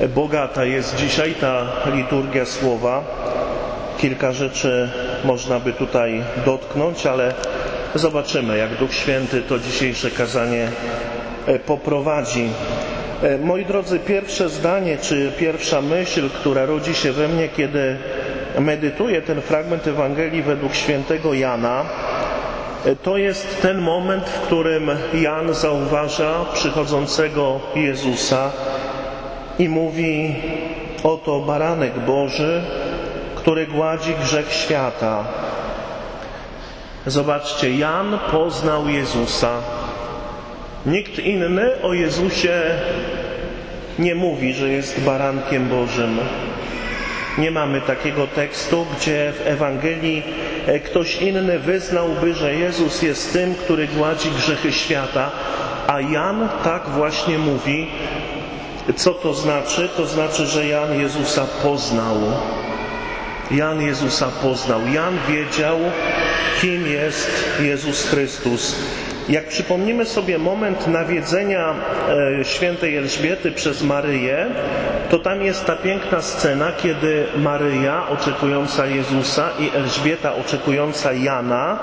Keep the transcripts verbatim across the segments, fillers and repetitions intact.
Bogata jest dzisiaj ta liturgia słowa. Kilka rzeczy można by tutaj dotknąć, ale zobaczymy, jak Duch Święty to dzisiejsze kazanie poprowadzi. Moi drodzy, pierwsze zdanie, czy pierwsza myśl, która rodzi się we mnie, kiedy medytuję ten fragment Ewangelii według świętego Jana, to jest ten moment, w którym Jan zauważa przychodzącego Jezusa i mówi: oto baranek Boży, który gładzi grzech świata. Zobaczcie, Jan poznał Jezusa. Nikt inny o Jezusie nie mówi, że jest barankiem Bożym. Nie mamy takiego tekstu, gdzie w Ewangelii ktoś inny wyznałby, że Jezus jest tym, który gładzi grzechy świata, a Jan tak właśnie mówi. Co to znaczy? To znaczy, że Jan Jezusa poznał. Jan Jezusa poznał. Jan wiedział, kim jest Jezus Chrystus. Jak przypomnimy sobie moment nawiedzenia e, świętej Elżbiety przez Maryję, to tam jest ta piękna scena, kiedy Maryja oczekująca Jezusa i Elżbieta oczekująca Jana,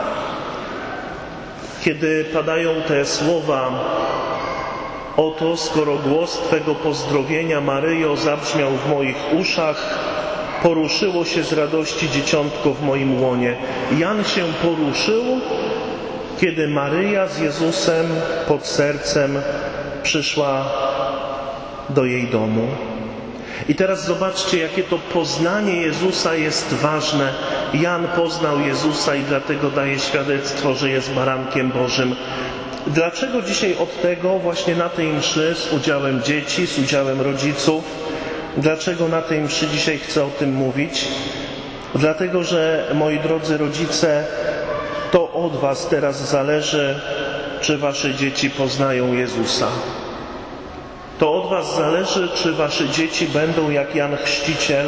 kiedy padają te słowa: oto, skoro głos Twego pozdrowienia, Maryjo, zabrzmiał w moich uszach, poruszyło się z radości dzieciątko w moim łonie. Jan się poruszył, kiedy Maryja z Jezusem pod sercem przyszła do jej domu. I teraz zobaczcie, jakie to poznanie Jezusa jest ważne. Jan poznał Jezusa i dlatego daje świadectwo, że jest barankiem Bożym. Dlaczego dzisiaj od tego właśnie na tej mszy z udziałem dzieci, z udziałem rodziców, dlaczego na tej mszy dzisiaj chcę o tym mówić? Dlatego, że moi drodzy rodzice, to od Was teraz zależy, czy Wasze dzieci poznają Jezusa. To od Was zależy, czy Wasze dzieci będą jak Jan Chrzciciel,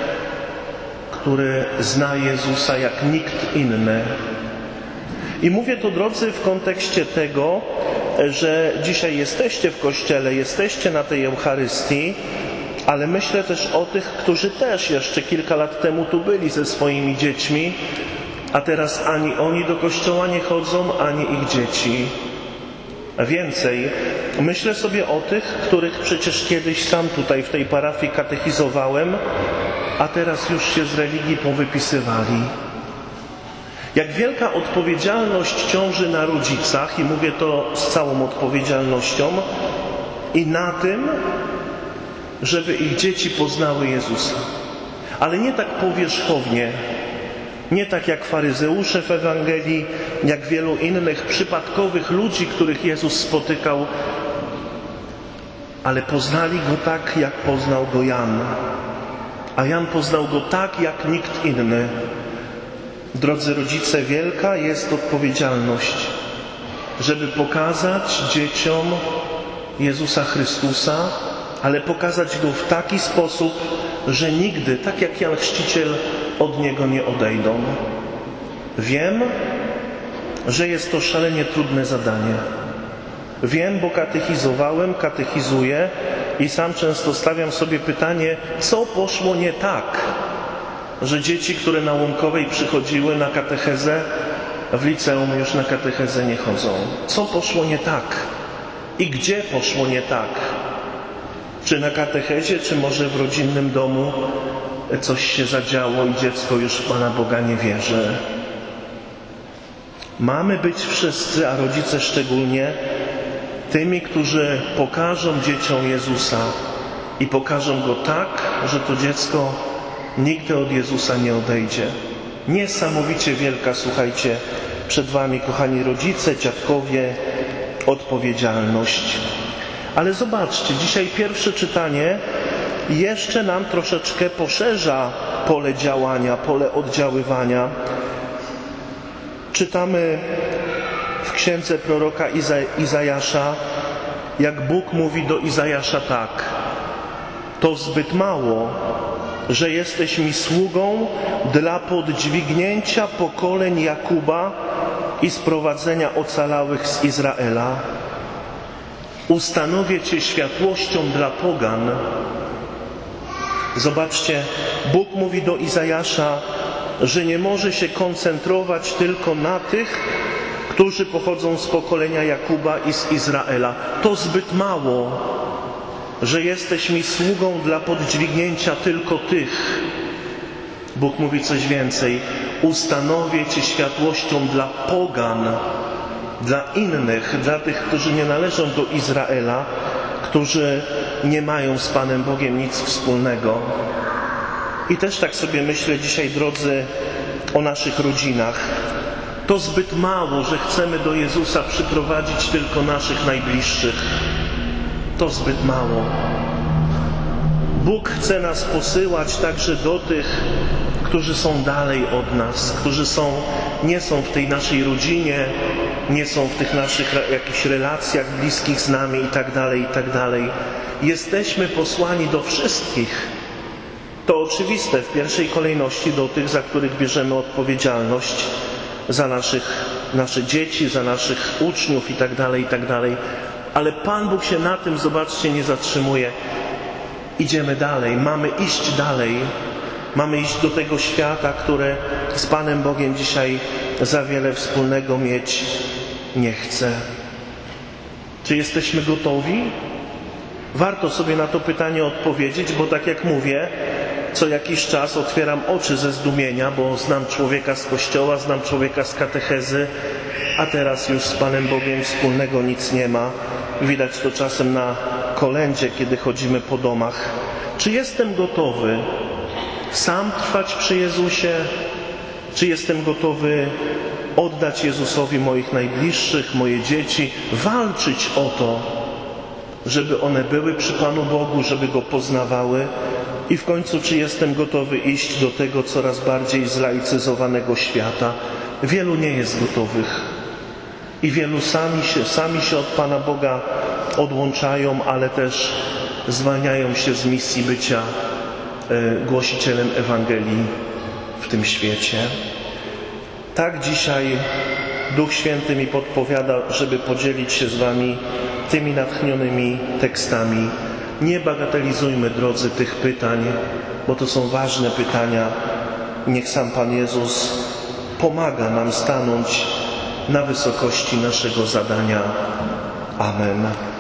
który zna Jezusa jak nikt inny. I mówię to, drodzy, w kontekście tego, że dzisiaj jesteście w Kościele, jesteście na tej Eucharystii, ale myślę też o tych, którzy też jeszcze kilka lat temu tu byli ze swoimi dziećmi, a teraz ani oni do kościoła nie chodzą, ani ich dzieci. A więcej, myślę sobie o tych, których przecież kiedyś sam tutaj w tej parafii katechizowałem, a teraz już się z religii powypisywali. Jak wielka odpowiedzialność ciąży na rodzicach, i mówię to z całą odpowiedzialnością, i na tym, żeby ich dzieci poznały Jezusa. Ale nie tak powierzchownie, nie tak jak faryzeusze w Ewangelii, jak wielu innych przypadkowych ludzi, których Jezus spotykał, ale poznali Go tak, jak poznał Go Jan. A Jan poznał Go tak, jak nikt inny. Drodzy rodzice, wielka jest odpowiedzialność, żeby pokazać dzieciom Jezusa Chrystusa, ale pokazać Go w taki sposób, że nigdy, tak jak Jan Chrzciciel, od Niego nie odejdą. Wiem, że jest to szalenie trudne zadanie. Wiem, bo katechizowałem, katechizuję i sam często stawiam sobie pytanie, co poszło nie tak, że dzieci, które na Łąkowej przychodziły na katechezę, w liceum już na katechezę nie chodzą. Co poszło nie tak? I gdzie poszło nie tak? Czy na katechezie, czy może w rodzinnym domu coś się zadziało i dziecko już w Pana Boga nie wierzy? Mamy być wszyscy, a rodzice szczególnie, tymi, którzy pokażą dzieciom Jezusa i pokażą Go tak, że to dziecko nigdy od Jezusa nie odejdzie. Niesamowicie wielka, słuchajcie, przed Wami, kochani rodzice, dziadkowie, odpowiedzialność. Ale zobaczcie, dzisiaj pierwsze czytanie jeszcze nam troszeczkę poszerza pole działania, pole oddziaływania. Czytamy w księdze proroka Iza- Izajasza, jak Bóg mówi do Izajasza tak: to zbyt mało, że jesteś mi sługą dla podźwignięcia pokoleń Jakuba i sprowadzenia ocalałych z Izraela. Ustanowię Cię światłością dla pogan. Zobaczcie, Bóg mówi do Izajasza, że nie może się koncentrować tylko na tych, którzy pochodzą z pokolenia Jakuba i z Izraela. To zbyt mało, że jesteś mi sługą dla podźwignięcia tylko tych. Bóg mówi coś więcej. Ustanowię Cię światłością dla pogan, dla innych, dla tych, którzy nie należą do Izraela, którzy nie mają z Panem Bogiem nic wspólnego. I też tak sobie myślę dzisiaj, drodzy, o naszych rodzinach. To zbyt mało, że chcemy do Jezusa przyprowadzić tylko naszych najbliższych. To zbyt mało. Bóg chce nas posyłać także do tych, którzy są dalej od nas, którzy są, nie są w tej naszej rodzinie, nie są w tych naszych jakichś relacjach bliskich z nami i tak dalej, i tak dalej. Jesteśmy posłani do wszystkich. To oczywiste, w pierwszej kolejności do tych, za których bierzemy odpowiedzialność, za naszych, nasze dzieci, za naszych uczniów i tak dalej, i tak dalej. Ale Pan Bóg się na tym, zobaczcie, nie zatrzymuje. Idziemy dalej, mamy iść dalej. Mamy iść do tego świata, które z Panem Bogiem dzisiaj za wiele wspólnego mieć nie chce. Czy jesteśmy gotowi? Warto sobie na to pytanie odpowiedzieć, bo tak jak mówię, co jakiś czas otwieram oczy ze zdumienia, bo znam człowieka z kościoła, znam człowieka z katechezy, a teraz już z Panem Bogiem wspólnego nic nie ma. Widać to czasem na kolędzie, kiedy chodzimy po domach. Czy jestem gotowy sam trwać przy Jezusie? Czy jestem gotowy oddać Jezusowi moich najbliższych, moje dzieci, walczyć o to, żeby one były przy Panu Bogu, żeby Go poznawały? I w końcu, czy jestem gotowy iść do tego coraz bardziej zlaicyzowanego świata? Wielu nie jest gotowych i wielu sami się, sami się od Pana Boga odłączają, ale też zwalniają się z misji bycia e, głosicielem Ewangelii w tym świecie. Tak dzisiaj Duch Święty mi podpowiada, żeby podzielić się z Wami tymi natchnionymi tekstami. Nie bagatelizujmy, drodzy, tych pytań, bo to są ważne pytania. Niech sam Pan Jezus pomaga nam stanąć na wysokości naszego zadania. Amen.